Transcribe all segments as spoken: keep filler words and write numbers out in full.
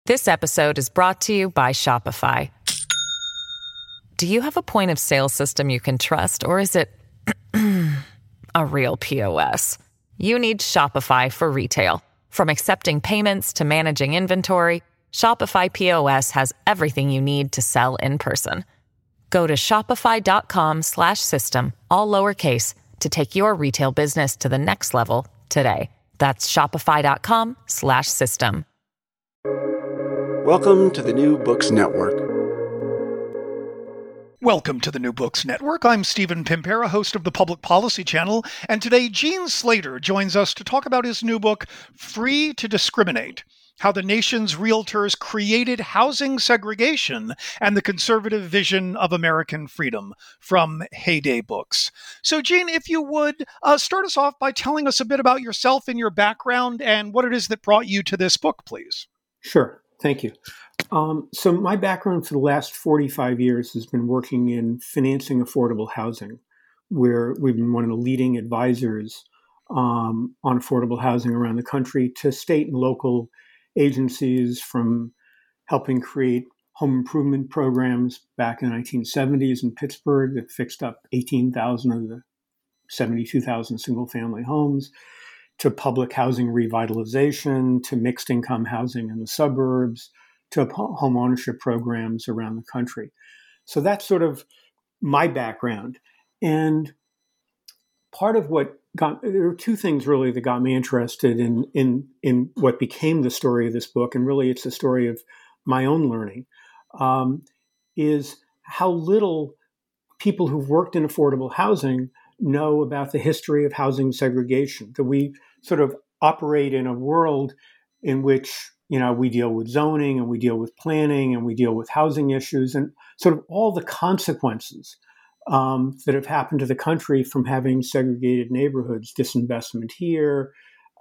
This episode is brought to you by Shopify. Do you have a point of sale system you can trust, or is it a real P O S? You need Shopify for retail. From accepting payments to managing inventory, Shopify P O S has everything you need to sell in person. Go to shopify.com slash system, all lowercase, to take your retail business to the next level today. That's shopify.com slash system. Welcome to the New Books Network. Welcome to the New Books Network. I'm Stephen Pimpera, host of the Public Policy Channel, and today Gene Slater joins us to talk about his new book, Free to Discriminate: How the Nation's Realtors Created Housing Segregation and the Conservative Vision of American Freedom, from Heyday Books. So, Gene, if you would, uh, start us off by telling us a bit about yourself and your background and what it is that brought you to this book, please. Sure. Thank you. Um, so my background for the last forty-five years has been working in financing affordable housing, where we've been one of the leading advisors um, on affordable housing around the country to state and local agencies, from helping create home improvement programs back in the nineteen seventies in Pittsburgh that fixed up eighteen thousand of the seventy-two thousand single-family homes, to public housing revitalization, to mixed income housing in the suburbs, to home ownership programs around the country. So that's sort of my background. And part of what got, there were two things really that got me interested in, in, in what became the story of this book, and really it's the story of my own learning, um, is how little people who've worked in affordable housing know about the history of housing segregation, that we sort of operate in a world in which, you know, we deal with zoning and we deal with planning and we deal with housing issues and sort of all the consequences um, that have happened to the country from having segregated neighborhoods, disinvestment here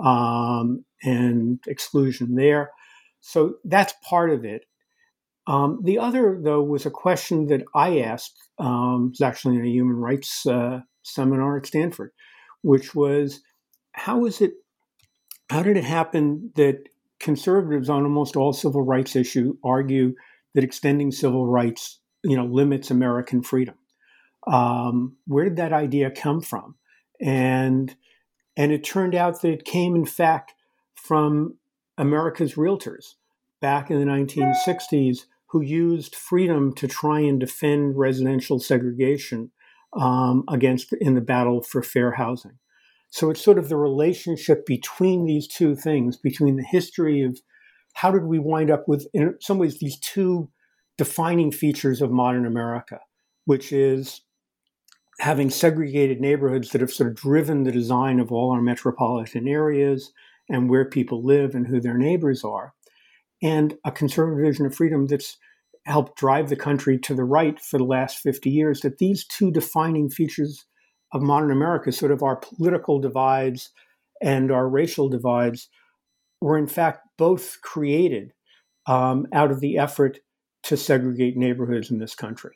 um, and exclusion there. So that's part of it. Um, the other, though, was a question that I asked, um, it was actually in a human rights uh, seminar at Stanford, which was, how is it, how did it happen that conservatives on almost all civil rights issues argue that extending civil rights, you know, limits American freedom? Um, where did that idea come from? And and it turned out that it came, in fact, from America's realtors back in the nineteen sixties, who used freedom to try and defend residential segregation um, against in the battle for fair housing. So it's sort of the relationship between these two things, between the history of how did we wind up with, in some ways, these two defining features of modern America, which is having segregated neighborhoods that have sort of driven the design of all our metropolitan areas and where people live and who their neighbors are, and a conservative vision of freedom that's helped drive the country to the right for the last fifty years, that these two defining features of modern America, sort of our political divides and our racial divides, were in fact both created um, out of the effort to segregate neighborhoods in this country.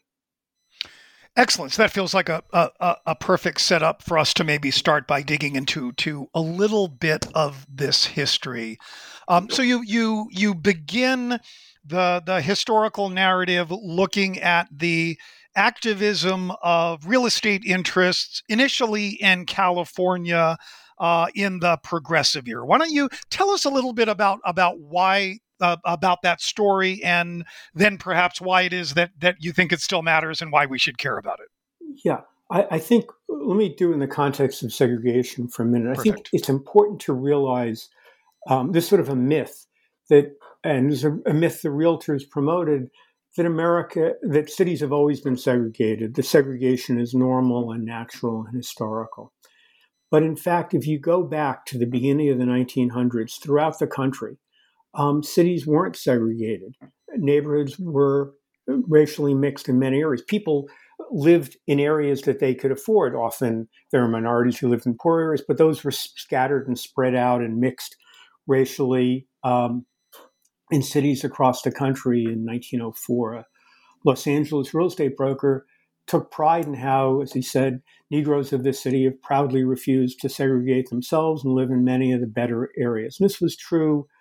Excellent. So that feels like a, a a perfect setup for us to maybe start by digging into to a little bit of this history. Um, so you you you begin the the historical narrative looking at the activism of real estate interests, initially in California, uh, in the progressive era. Why don't you tell us a little bit about about why uh, about that story, and then perhaps why it is that that you think it still matters and why we should care about it? Yeah, I, I think, let me do it in the context of segregation for a minute. Perfect. I think it's important to realize um, this sort of a myth that, and there's a, a myth the realtors promoted, that America, that cities have always been segregated. The segregation is normal and natural and historical. But in fact, if you go back to the beginning of the nineteen hundreds, throughout the country, um, cities weren't segregated. Neighborhoods were racially mixed in many areas. People lived in areas that they could afford. Often there were minorities who lived in poor areas, but those were scattered and spread out and mixed racially um, in cities across the country. In nineteen oh four, a Los Angeles real estate broker took pride in how, as he said, Negroes of this city have proudly refused to segregate themselves and live in many of the better areas. And this was true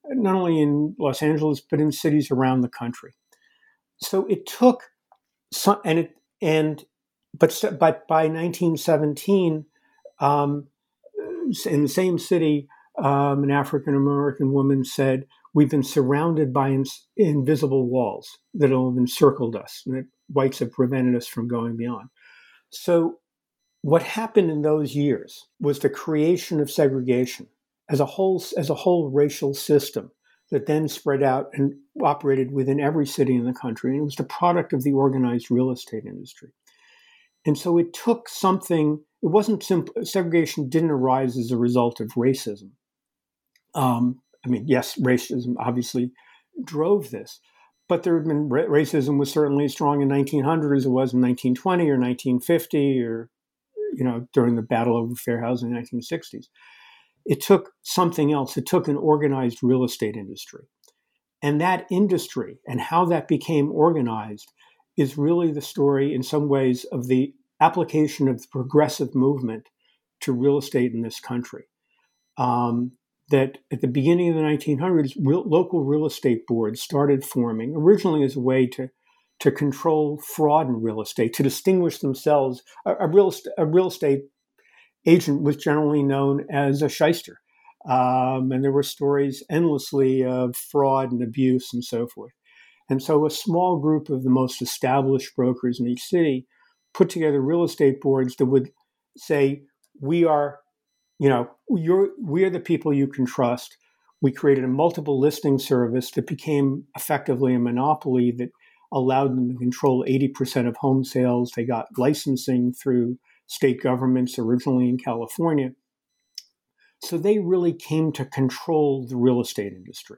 not only in Los Angeles, but in cities around the country. So it took some, and it, and, but, but by nineteen seventeen, um, in the same city, um, an African-American woman said, "We've been surrounded by ins- invisible walls that have encircled us, and that whites have prevented us from going beyond." So what happened in those years was the creation of segregation as a whole, as a whole racial system that then spread out and operated within every city in the country. And it was the product of the organized real estate industry. And so it took something, it wasn't simple, segregation didn't arise as a result of racism. Um, I mean, yes, racism obviously drove this, but there had been, racism was certainly as strong in nineteen hundred as it was in nineteen twenty or nineteen fifty or, you know, during the battle over fair housing in the nineteen sixties. It took something else. It took an organized real estate industry. And that industry and how that became organized is really the story in some ways of the application of the progressive movement to real estate in this country. Um, that at the beginning of the nineteen hundreds, real, local real estate boards started forming, originally as a way to, to control fraud in real estate, to distinguish themselves. A, a, real, a real estate agent was generally known as a shyster. Um, and there were stories endlessly of fraud and abuse and so forth. And so a small group of the most established brokers in each city put together real estate boards that would say, we are, you know, you're, we are the people you can trust. We created a multiple listing service that became effectively a monopoly that allowed them to control eighty percent of home sales. They got licensing through state governments, originally in California. So they really came to control the real estate industry.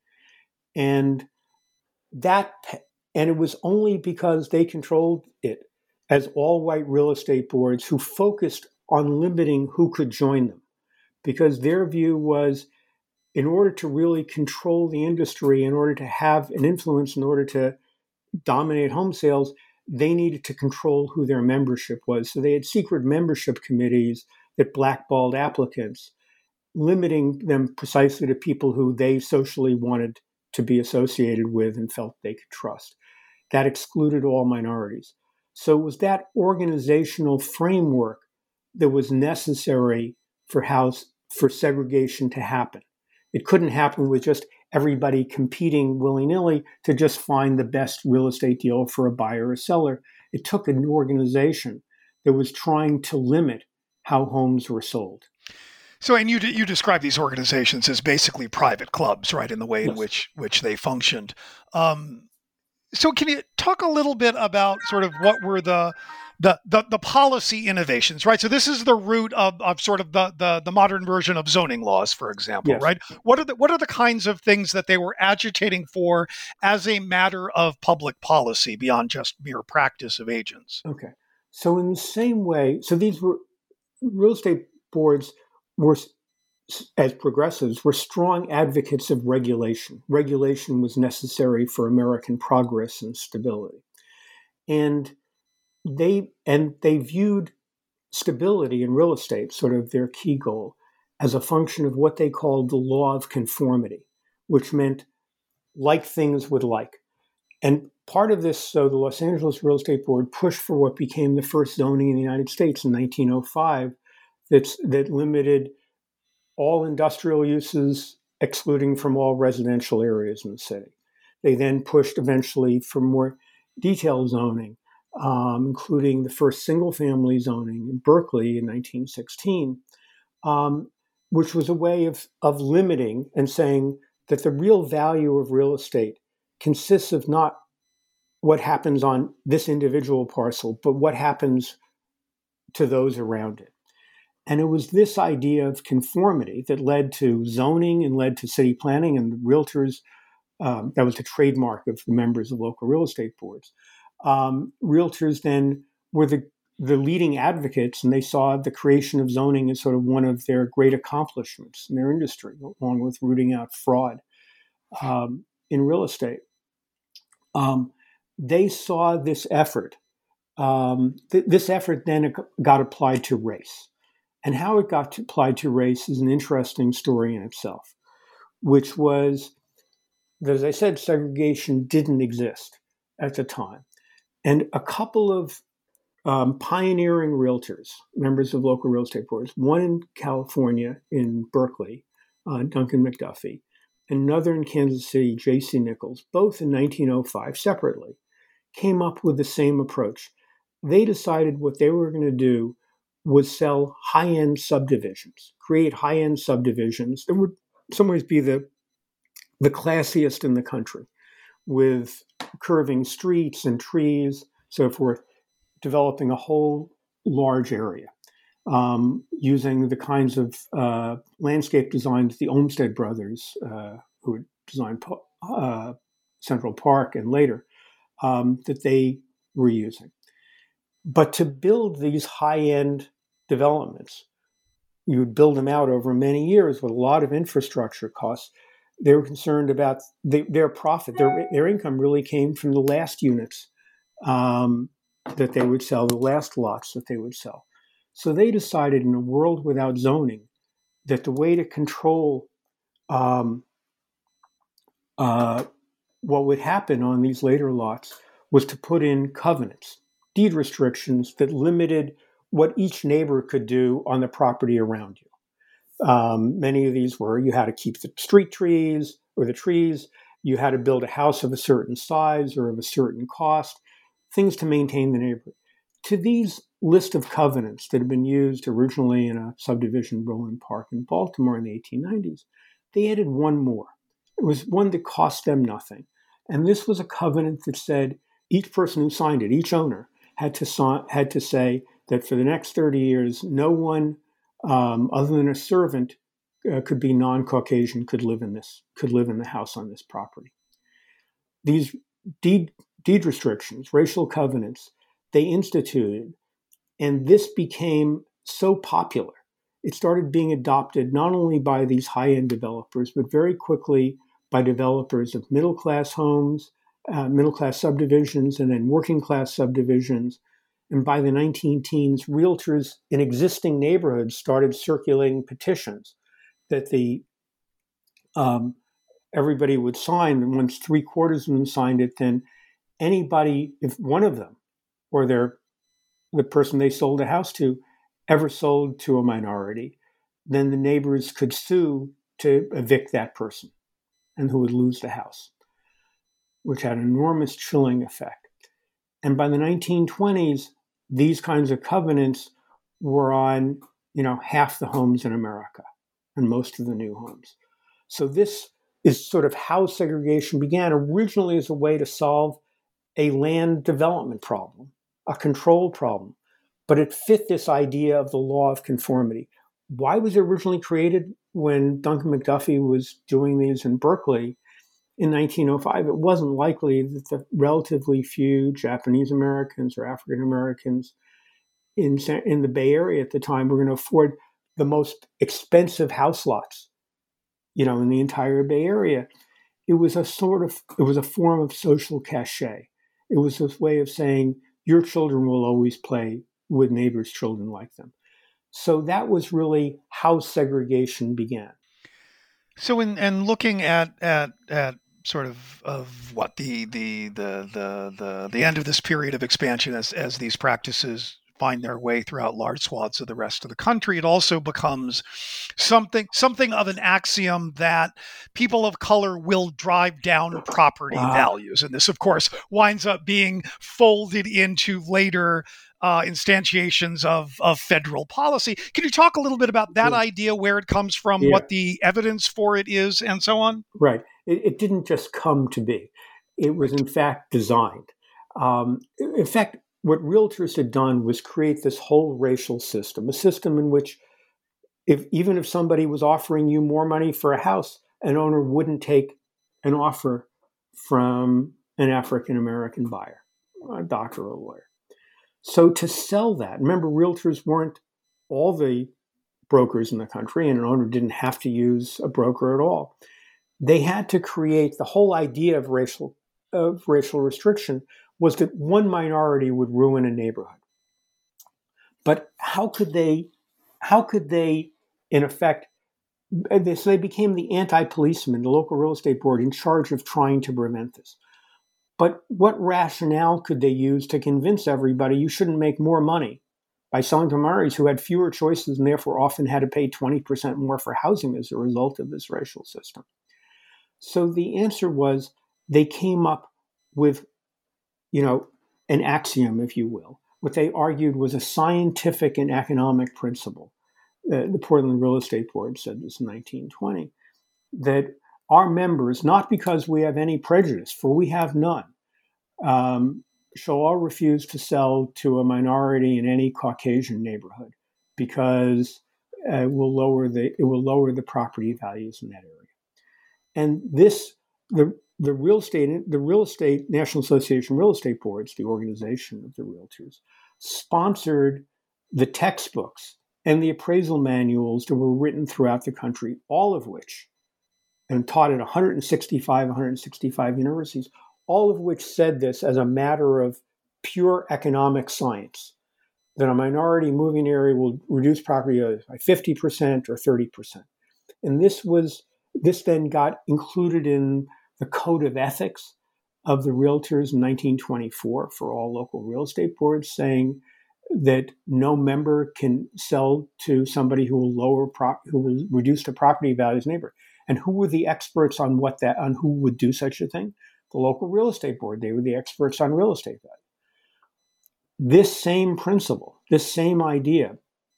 And that, and it was only because they controlled it as all white real estate boards who focused on limiting who could join them. Because their view was, in order to really control the industry, in order to have an influence, in order to dominate home sales, they needed to control who their membership was. So they had secret membership committees that blackballed applicants, limiting them precisely to people who they socially wanted to be associated with and felt they could trust. That excluded all minorities. So it was that organizational framework that was necessary for house, for segregation to happen. It couldn't happen with just everybody competing willy-nilly to just find the best real estate deal for a buyer or seller. It took an organization that was trying to limit how homes were sold. So, and you you describe these organizations as basically private clubs, right, in the way Yes. in which which they functioned. Um, so, can you talk a little bit about sort of what were the the the, the policy innovations, right? So, this is the root of, of sort of the, the the modern version of zoning laws, for example, Yes. right? What are the what are the kinds of things that they were agitating for as a matter of public policy beyond just mere practice of agents? Okay. So in the same way, so these were real estate boards were, as progressives, were strong advocates of regulation. Regulation was necessary for American progress and stability. And they and they viewed stability in real estate, sort of their key goal, as a function of what they called the law of conformity, which meant like things with like. And part of this, so the Los Angeles Real Estate Board pushed for what became the first zoning in the United States in nineteen oh five that's, that limited all industrial uses, excluding from all residential areas in the city. They then pushed eventually for more detailed zoning, um, including the first single-family zoning in Berkeley in nineteen sixteen, um, which was a way of, of limiting and saying that the real value of real estate consists of not what happens on this individual parcel, but what happens to those around it. And it was this idea of conformity that led to zoning and led to city planning, and the realtors, um, that was the trademark of the members of local real estate boards. Um, realtors then were the, the leading advocates, and they saw the creation of zoning as sort of one of their great accomplishments in their industry, along with rooting out fraud um, in real estate. Um, they saw this effort. Um, th- this effort then got applied to race. And how it got to, applied to race is an interesting story in itself. which was, as I said, segregation didn't exist at the time. And a couple of um, pioneering realtors, members of local real estate boards, one in California in Berkeley, uh, Duncan McDuffie, another in Kansas City, J C Nichols, both in nineteen oh five separately, came up with the same approach. They decided what they were going to do was sell high-end subdivisions, create high-end subdivisions that would in some ways be the, the classiest in the country, with curving streets and trees, so forth, developing a whole large area, um, using the kinds of uh, landscape designs the Olmsted brothers, uh, who had designed uh, Central Park and later, um, that they were using. But to build these high-end developments, you would build them out over many years with a lot of infrastructure costs. They were concerned about the, their profit. Their, their income really came from the last units um, that they would sell, the last lots that they would sell. So they decided, in a world without zoning, that the way to control um, uh, what would happen on these later lots was to put in covenants, deed restrictions that limited what each neighbor could do on the property around you. Um, many of these were, you had to keep the street trees or the trees, you had to build a house of a certain size or of a certain cost, things to maintain the neighborhood. To these list of covenants that had been used originally in a subdivision, Roland Park in Baltimore in the eighteen nineties, they added one more. It was one that cost them nothing. And this was a covenant that said each person who signed it, each owner, had to, sign, had to say that for the next thirty years, no one um, other than a servant uh, could be non-Caucasian, could live in this, could live in the house on this property. These deed, deed restrictions, racial covenants, they instituted, and this became so popular. It started being adopted not only by these high-end developers, but very quickly by developers of middle-class homes, uh, middle-class subdivisions, and then working-class subdivisions. And by the nineteen teens, realtors in existing neighborhoods started circulating petitions that the um, everybody would sign. And once three quarters of them signed it, then anybody, if one of them or their the person they sold a house to ever sold to a minority, then the neighbors could sue to evict that person and who would lose the house, which had an enormous chilling effect. And by the nineteen twenties, these kinds of covenants were on, you know, half the homes in America and most of the new homes. So this is sort of how segregation began, originally as a way to solve a land development problem, a control problem, but it fit this idea of the law of conformity. Why was it originally created when Duncan McDuffie was doing these in Berkeley in nineteen oh five? It wasn't likely that the relatively few Japanese Americans or African Americans in, in the Bay Area at the time were going to afford the most expensive house lots, you know, in the entire Bay Area. It was a sort of, it was a form of social cachet. It was this way of saying, your children will always play with neighbors' children like them. So that was really how segregation began. So in and looking at at at sort of of what the the the the the, the end of this period of expansion as as these practices find their way throughout large swaths of the rest of the country, it also becomes something something of an axiom that people of color will drive down property wow. values. And this, of course, winds up being folded into later uh, instantiations of, of federal policy. Can you talk a little bit about that yeah. idea, where it comes from, yeah. what the evidence for it is, and so on? Right. It, it didn't just come to be. It was, in fact, designed. Um, in fact, what realtors had done was create this whole racial system, a system in which if even if somebody was offering you more money for a house, an owner wouldn't take an offer from an African-American buyer, a doctor or a lawyer. So to sell that, remember, realtors weren't all the brokers in the country, and an owner didn't have to use a broker at all. They had to create the whole idea of racial of racial restriction was that one minority would ruin a neighborhood. But how could they, how could they, in effect, So they became the anti-policeman, the local real estate board, in charge of trying to prevent this. But what rationale could they use to convince everybody you shouldn't make more money by selling to minorities who had fewer choices and therefore often had to pay twenty percent more for housing as a result of this racial system? So the answer was they came up with, you know, an axiom, if you will. What they argued was a scientific and economic principle. Uh, the Portland Real Estate Board said this in nineteen twenty, that our members, not because we have any prejudice, for we have none, um, shall all refuse to sell to a minority in any Caucasian neighborhood because uh, it will lower the it will lower the property values in that area. And this, the the real estate the real estate National Association of Real Estate Boards, the organization of the realtors, sponsored the textbooks and the appraisal manuals that were written throughout the country, all of which, and taught at one hundred sixty-five, one hundred sixty-five universities, all of which said this as a matter of pure economic science, that a minority moving area will reduce property values by fifty percent or thirty percent. And this was, this then got included in the Code of Ethics of the Realtors in nineteen twenty-four for all local real estate boards, saying that no member can sell to somebody who will lower prop, who will reduce the property values neighbor. And who were the experts on what that, on who would do such a thing? The local real estate board. They were the experts on real estate value. This same principle, this same idea,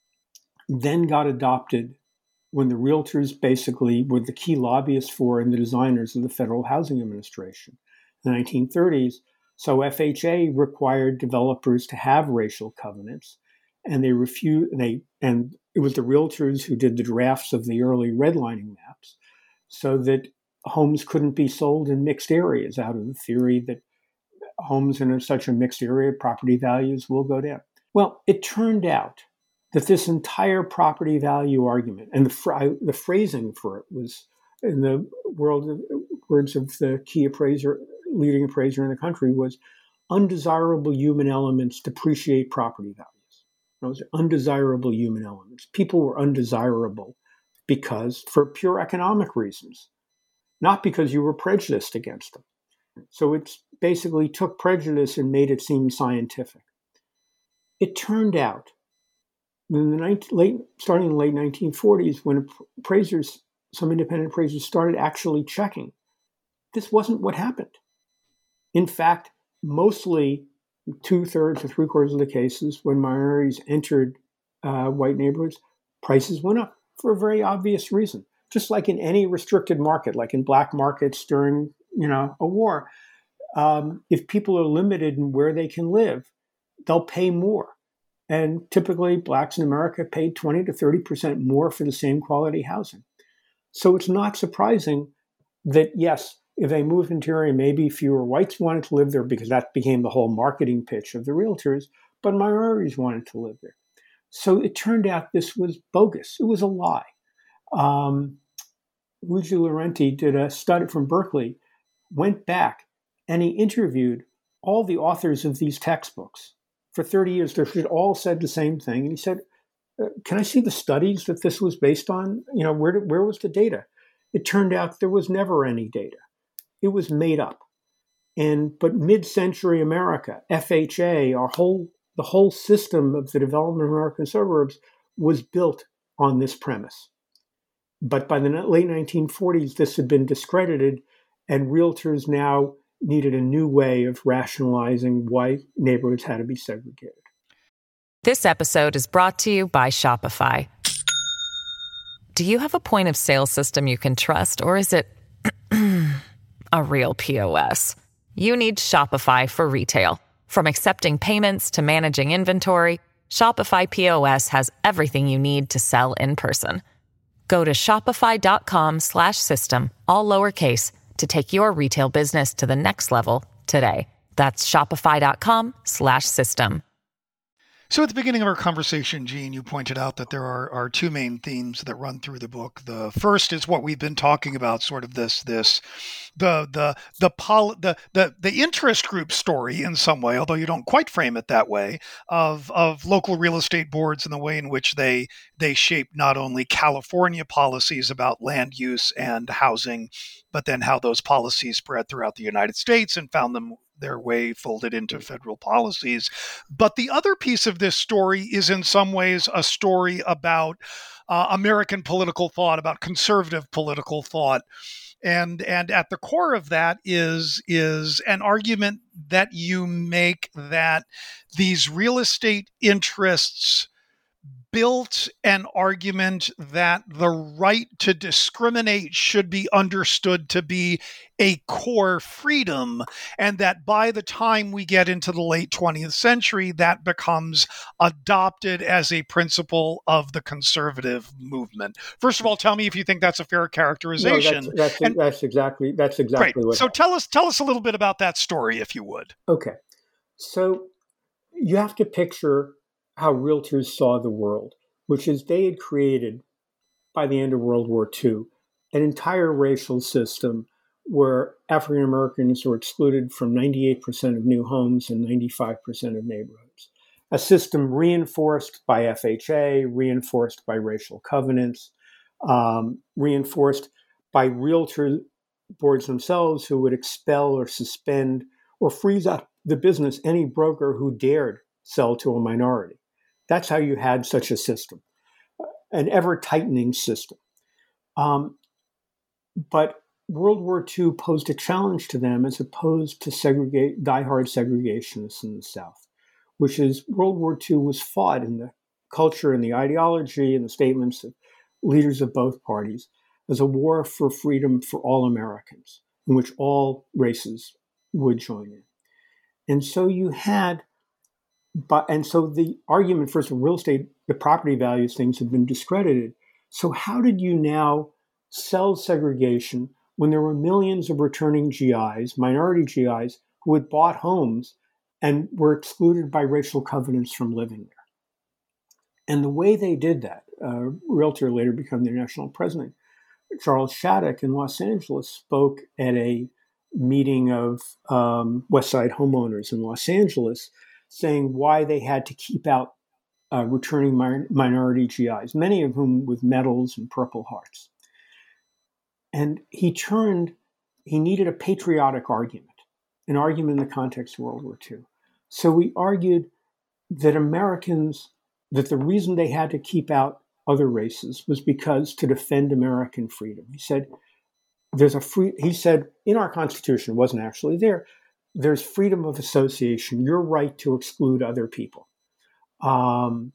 then got adopted when the realtors basically were the key lobbyists for and the designers of the Federal Housing Administration in the nineteen thirties. So F H A required developers to have racial covenants, and they refused. They and it was the realtors who did the drafts of the early redlining maps, so that homes couldn't be sold in mixed areas, out of the theory that homes in such a mixed area, property values will go down. Well, it turned out that this entire property value argument, and the fr- the phrasing for it was, in the world of, words of the key appraiser, leading appraiser in the country, was undesirable human elements depreciate property values. Those are undesirable human elements. People were undesirable because, for pure economic reasons, not because you were prejudiced against them. So it basically took prejudice and made it seem scientific. It turned out, in the nineteen, late, starting in the late nineteen forties, when appraisers, some independent appraisers started actually checking, this wasn't what happened. In fact, mostly two-thirds or three-quarters of the cases, when minorities entered uh, white neighborhoods, prices went up for a very obvious reason. Just like in any restricted market, like in black markets during, you know, a war, um, if people are limited in where they can live, they'll pay more. And typically, blacks in America paid twenty to thirty percent more for the same quality housing. So it's not surprising that, yes, if they moved into an area, maybe fewer whites wanted to live there because that became the whole marketing pitch of the realtors, but minorities wanted to live there. So it turned out this was bogus. It was a lie. Um, Luigi Laurenti did a study from Berkeley, went back, and he interviewed all the authors of these textbooks. For thirty years, they all said the same thing. And he said, can I see the studies that this was based on? You know, where did, where was the data? It turned out there was never any data. It was made up. And but mid-century America, F H A, our whole the whole system of the development of American suburbs was built on this premise. But by the late nineteen forties, this had been discredited, and realtors now needed a new way of rationalizing why neighborhoods had to be segregated. This episode is brought to you by Shopify. Do you have a point of sale system you can trust, or is it a real P O S? You need Shopify for retail. From accepting payments to managing inventory, Shopify P O S has everything you need to sell in person. Go to shopify.com slash system, all lowercase, to take your retail business to the next level today. That's shopify.com slash system. So at the beginning of our conversation, Gene, you pointed out that there are, are two main themes that run through the book. The first is what we've been talking about, sort of this this the the the pol- the, the the interest group story in some way, although you don't quite frame it that way, of of local real estate boards and the way in which they they shape not only California policies about land use and housing, but then how those policies spread throughout the United States and found them their way folded into federal policies. But the other piece of this story is in some ways a story about uh, American political thought, about conservative political thought. And and at the core of that is is an argument that you make that these real estate interests built an argument that the right to discriminate should be understood to be a core freedom, and that by the time we get into the late twentieth century, that becomes adopted as a principle of the conservative movement. First of all, tell me if you think that's a fair characterization. No, that's, that's, and, that's exactly that's exactly great. what. So tell us tell us a little bit about that story, if you would. Okay, so you have to picture how realtors saw the world, which is they had created, by the end of World War Two, an entire racial system where African Americans were excluded from ninety-eight percent of new homes and ninety-five percent of neighborhoods. A system reinforced by F H A, reinforced by racial covenants, um, reinforced by realtor boards themselves who would expel or suspend or freeze up the business any broker who dared sell to a minority. That's how you had such a system, an ever-tightening system. Um, but World War Two posed a challenge to them as opposed to segregate, diehard segregationists in the South, which is World War Two was fought in the culture and the ideology and the statements of leaders of both parties as a war for freedom for all Americans, in which all races would join in. And so you had But and so the argument, first of real estate, the property values things have been discredited. So how did you now sell segregation when there were millions of returning G Is, minority G Is, who had bought homes and were excluded by racial covenants from living there? And the way they did that, a realtor later became their national president, Charles Shattuck in Los Angeles, spoke at a meeting of um, West Side homeowners in Los Angeles, saying why they had to keep out uh, returning mi- minority G Is, many of whom with medals and Purple Hearts. And he turned, he needed a patriotic argument, an argument in the context of World War Two. So he argued that Americans, that the reason they had to keep out other races was because to defend American freedom. He said, there's a free, he said, in our Constitution, it wasn't actually there, there's freedom of association, your right to exclude other people um,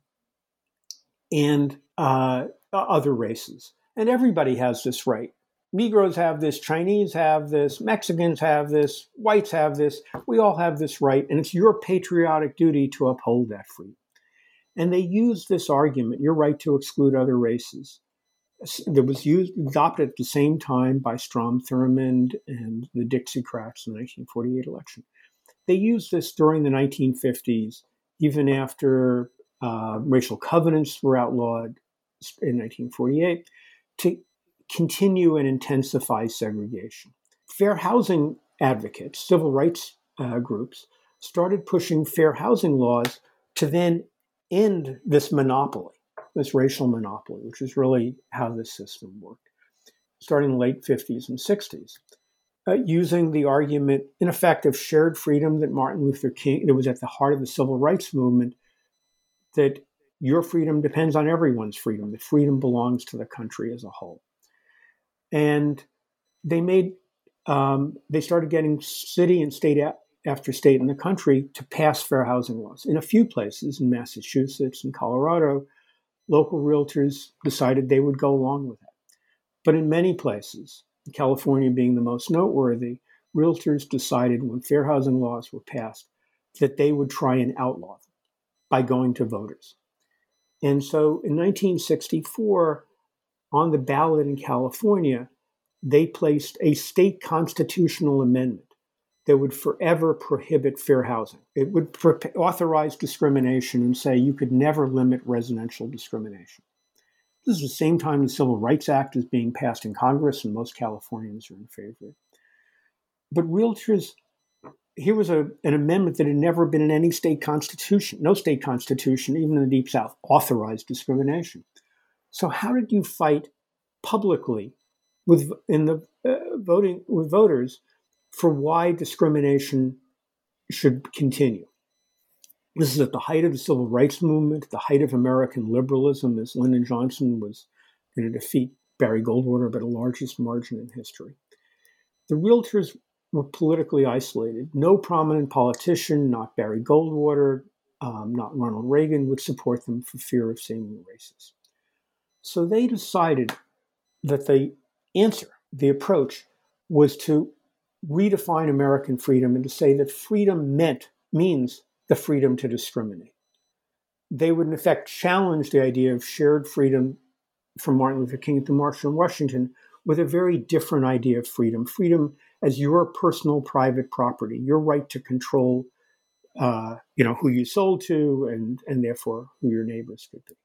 and uh, other races. And everybody has this right. Negroes have this, Chinese have this, Mexicans have this, whites have this. We all have this right, and it's your patriotic duty to uphold that freedom. And they used this argument, your right to exclude other races, that was used, adopted at the same time by Strom Thurmond and the Dixiecrats in the nineteen forty-eight election. They used this during the nineteen fifties, even after uh, racial covenants were outlawed in nineteen forty-eight, to continue and intensify segregation. Fair housing advocates, civil rights uh, groups, started pushing fair housing laws to then end this monopoly, this racial monopoly, which is really how this system worked, starting in the late fifties and sixties, uh, using the argument, in effect, of shared freedom that Martin Luther King, it was at the heart of the civil rights movement, that your freedom depends on everyone's freedom, that freedom belongs to the country as a whole. And they made, um, they started getting city and state a- after state in the country to pass fair housing laws. In a few places, in Massachusetts and Colorado, local realtors decided they would go along with that. But in many places, California being the most noteworthy, realtors decided when fair housing laws were passed that they would try and outlaw them by going to voters. And so in nineteen sixty-four, on the ballot in California, they placed a state constitutional amendment that would forever prohibit fair housing. It would pro- authorize discrimination and say you could never limit residential discrimination. This is the same time the Civil Rights Act is being passed in Congress, and most Californians are in favor. But realtors, here was a, an amendment that had never been in any state constitution. No state constitution, even in the Deep South, authorized discrimination. So how did you fight publicly with in the uh, voting with voters for why discrimination should continue? This is at the height of the civil rights movement, the height of American liberalism, as Lyndon Johnson was going to defeat Barry Goldwater by the largest margin in history. The realtors were politically isolated. No prominent politician, not Barry Goldwater, um, not Ronald Reagan, would support them for fear of seeming racist. So they decided that the answer, the approach, was to redefine American freedom and to say that freedom meant, means the freedom to discriminate. They would, in effect, challenge the idea of shared freedom from Martin Luther King to Marshall Washington with a very different idea of freedom. Freedom as your personal private property, your right to control uh, you know, who you sold to and, and therefore who your neighbors could be.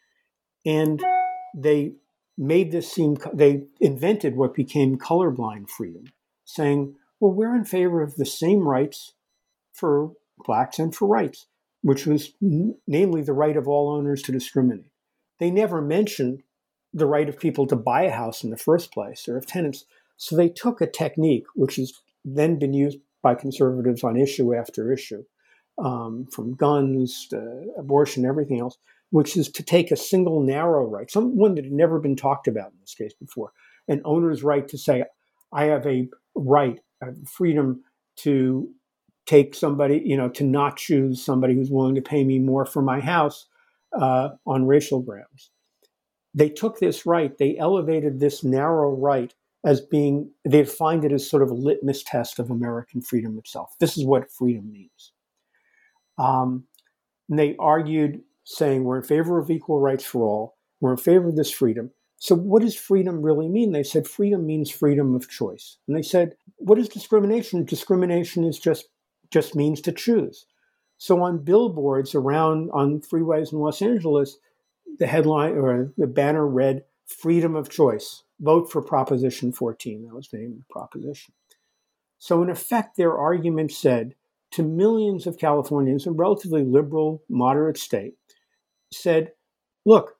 And they made this seem, they invented what became colorblind freedom, saying, well, we're in favor of the same rights for blacks and for whites, which was n- namely the right of all owners to discriminate. They never mentioned the right of people to buy a house in the first place or of tenants. So they took a technique, which has then been used by conservatives on issue after issue, um, from guns to abortion, everything else, which is to take a single narrow right, some one that had never been talked about in this case before, an owner's right to say, I have a right, I have freedom to take somebody, you know, to not choose somebody who's willing to pay me more for my house uh, on racial grounds. They took this right, they elevated this narrow right as being, they defined it as sort of a litmus test of American freedom itself. This is what freedom means. Um, and they argued, saying we're in favor of equal rights for all, we're in favor of this freedom. So what does freedom really mean? They said freedom means freedom of choice. And they said, what is discrimination? Discrimination is just, just means to choose. So on billboards around on freeways in Los Angeles, the headline or the banner read, freedom of choice. Vote for Proposition fourteen. That was the name of the proposition. So in effect, their argument said to millions of Californians, a relatively liberal, moderate state, said, look,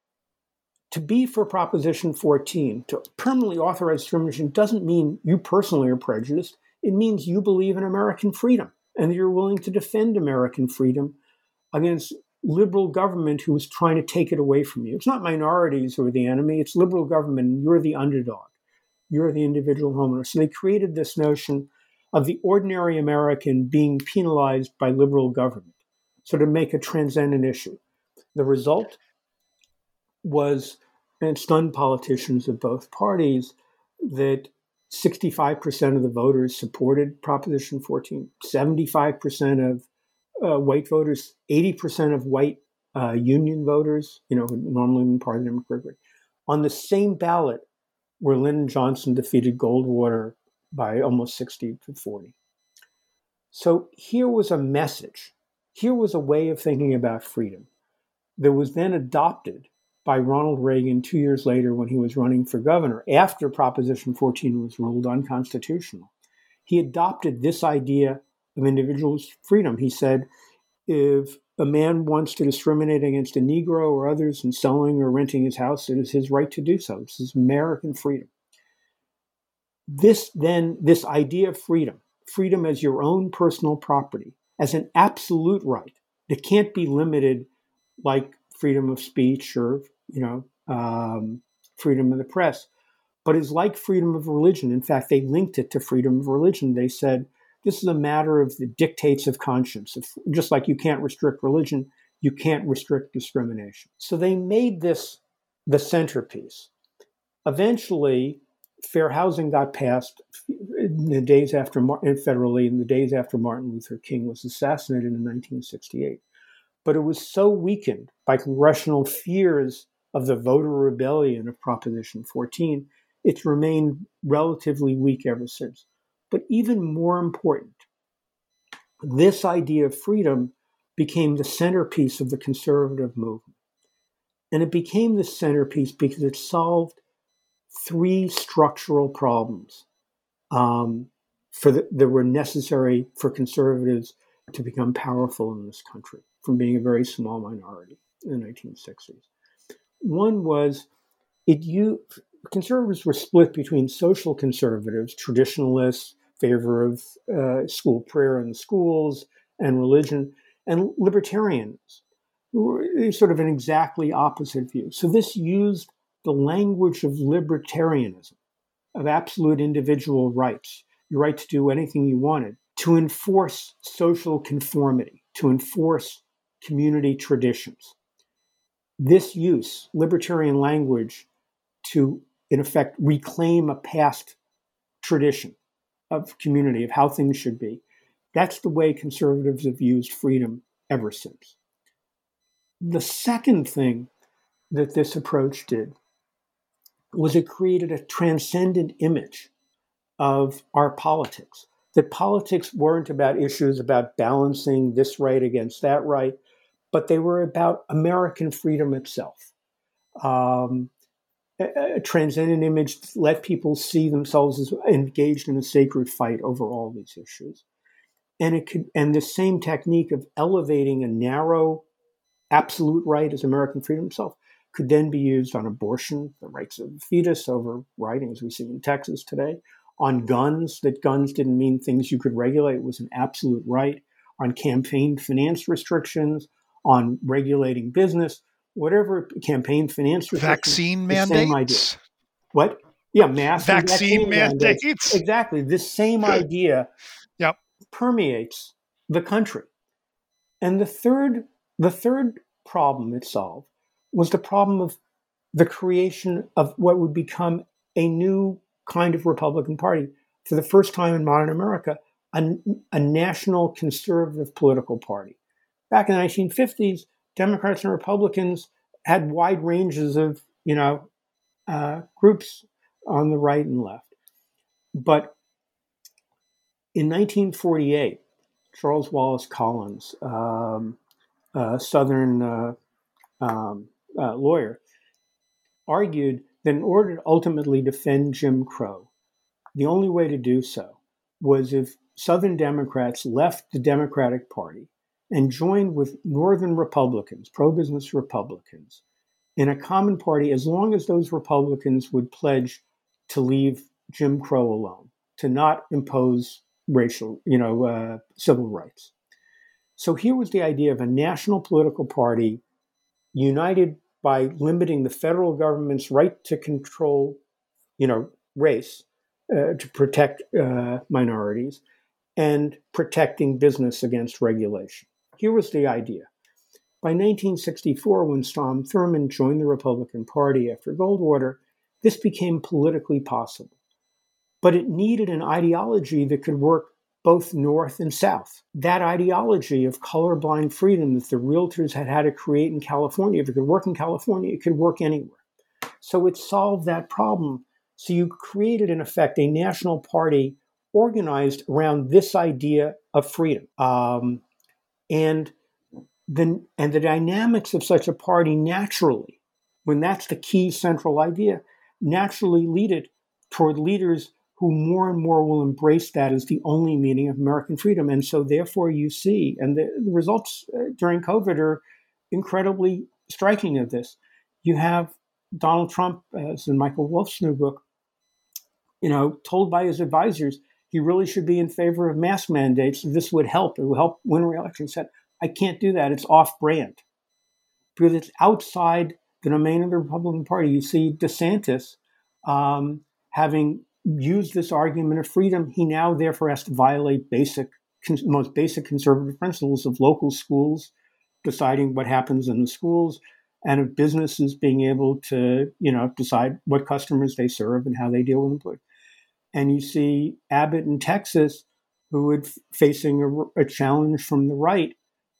to be for Proposition fourteen, to permanently authorize discrimination, doesn't mean you personally are prejudiced. It means you believe in American freedom and that you're willing to defend American freedom against liberal government who is trying to take it away from you. It's not minorities who are the enemy. It's liberal government, and you're the underdog. You're the individual homeowner. So they created this notion of the ordinary American being penalized by liberal government, so to make a transcendent issue. The result was, and it stunned politicians of both parties, that sixty-five percent of the voters supported Proposition fourteen, seventy-five percent of uh, white voters, eighty percent of white uh, union voters, you know, who normally been part of the immigrant group, on the same ballot where Lyndon Johnson defeated Goldwater by almost sixty to forty. So here was a message. Here was a way of thinking about freedom that was then adopted by Ronald Reagan two years later when he was running for governor, after Proposition fourteen was ruled unconstitutional. He adopted this idea of individuals' freedom. He said, if a man wants to discriminate against a Negro or others in selling or renting his house, it is his right to do so. This is American freedom. This then, this idea of freedom, freedom as your own personal property, as an absolute right that can't be limited like freedom of speech or, you know, um, freedom of the press, but is like freedom of religion. In fact, they linked it to freedom of religion. They said, this is a matter of the dictates of conscience. If, just like you can't restrict religion, you can't restrict discrimination. So they made this the centerpiece. Eventually, fair housing got passed in the days after federally in the days after Martin Luther King was assassinated in nineteen sixty-eight. But it was so weakened by congressional fears of the voter rebellion of Proposition fourteen, it's remained relatively weak ever since. But even more important, this idea of freedom became the centerpiece of the conservative movement. And it became the centerpiece because it solved three structural problems um, for the, that were necessary for conservatives to become powerful in this country from being a very small minority in the nineteen sixties. One was it you conservatives were split between social conservatives, traditionalists, favor of uh, school prayer in the schools and religion, and libertarians, who were sort of an exactly opposite view. So this used the language of libertarianism, of absolute individual rights, your right to do anything you wanted, to enforce social conformity, to enforce community traditions. This use, libertarian language, to, in effect, reclaim a past tradition of community, of how things should be. That's the way conservatives have used freedom ever since. The second thing that this approach did was it created a transcendent image of our politics, that politics weren't about issues about balancing this right against that right, but they were about American freedom itself. Um, a, a transcendent image let people see themselves as engaged in a sacred fight over all these issues. And it could, and the same technique of elevating a narrow, absolute right as American freedom itself could then be used on abortion, the rights of the fetus over writing, as we see in Texas today, on guns, that guns didn't mean things you could regulate, it was an absolute right, on campaign finance restrictions, on regulating business, whatever campaign finance restrictions. Vaccine the same idea. mandates. What? Yeah, mask and Vaccine vaccine mandates. mandates. Exactly. This same idea Yep. permeates the country. And the third, the third problem it solved was the problem of the creation of what would become a new kind of Republican Party. For the first time in modern America, a, a national conservative political party. Back in the nineteen fifties, Democrats and Republicans had wide ranges of, you know, uh, groups on the right and left. But in nineteen forty-eight, Charles Wallace Collins, um, a Southern uh, um, uh, lawyer, argued that in order to ultimately defend Jim Crow, the only way to do so was if Southern Democrats left the Democratic Party and joined with Northern Republicans, pro-business Republicans, in a common party, as long as those Republicans would pledge to leave Jim Crow alone, to not impose racial, you know, uh, civil rights. So here was the idea of a national political party united by limiting the federal government's right to control, you know, race, uh, to protect uh, minorities, and protecting business against regulation. Here was the idea. By nineteen sixty-four, when Strom Thurmond joined the Republican Party after Goldwater, this became politically possible. But it needed an ideology that could work both North and South. That ideology of colorblind freedom that the realtors had had to create in California, if it could work in California, it could work anywhere. So it solved that problem. So you created, in effect, a national party organized around this idea of freedom. Um, and, the, and the dynamics of such a party naturally, when that's the key central idea, naturally lead it toward leaders who more and more will embrace that as the only meaning of American freedom. And so therefore you see, and the, the results uh, during COVID are incredibly striking of this. You have Donald Trump, as in Michael Wolff's new book, you know, told by his advisors, he really should be in favor of mask mandates. This would help. It would help win re-election. He said, I can't do that. It's off-brand. Because it's outside the domain of the Republican Party. You see DeSantis um, having used this argument of freedom. He now therefore has to violate basic, most basic conservative principles of local schools, deciding what happens in the schools, and of businesses being able to, you know, decide what customers they serve and how they deal with employees. And you see Abbott in Texas, who is facing a, a challenge from the right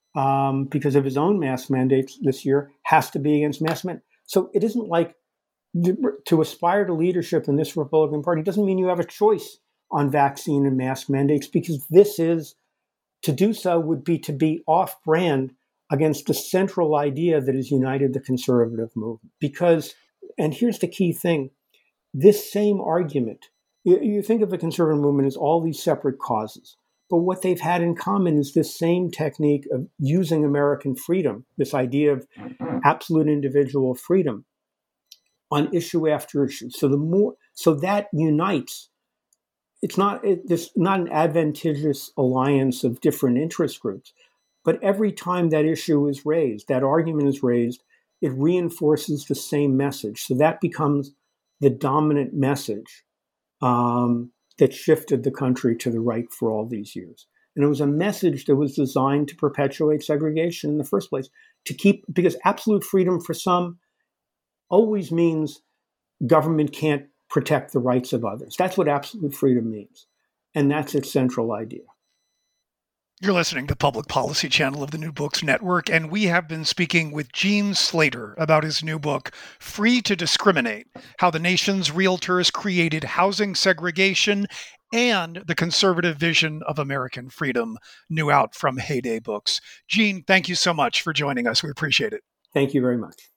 um, because of his own mask mandates this year, has to be against mask mandates. So it isn't like to aspire to leadership in this Republican Party doesn't mean you have a choice on vaccine and mask mandates, because this is, to do so would be to be off-brand against the central idea that has united the conservative movement. Because, and here's the key thing, this same argument, you, you think of the conservative movement as all these separate causes, but what they've had in common is this same technique of using American freedom, this idea of absolute individual freedom on issue after issue. So the more, so that unites. It's not it, this not an advantageous alliance of different interest groups, but every time that issue is raised, that argument is raised, it reinforces the same message. So that becomes the dominant message um, that shifted the country to the right for all these years. And it was a message that was designed to perpetuate segregation in the first place, to keep, because absolute freedom for some always means government can't protect the rights of others. That's what absolute freedom means. And that's its central idea. You're listening to Public Policy Channel of the New Books Network, and we have been speaking with Gene Slater about his new book, Free to Discriminate: How the Nation's Realtors Created Housing Segregation and the Conservative Vision of American Freedom, new out from Heyday Books. Gene, thank you so much for joining us. We appreciate it. Thank you very much.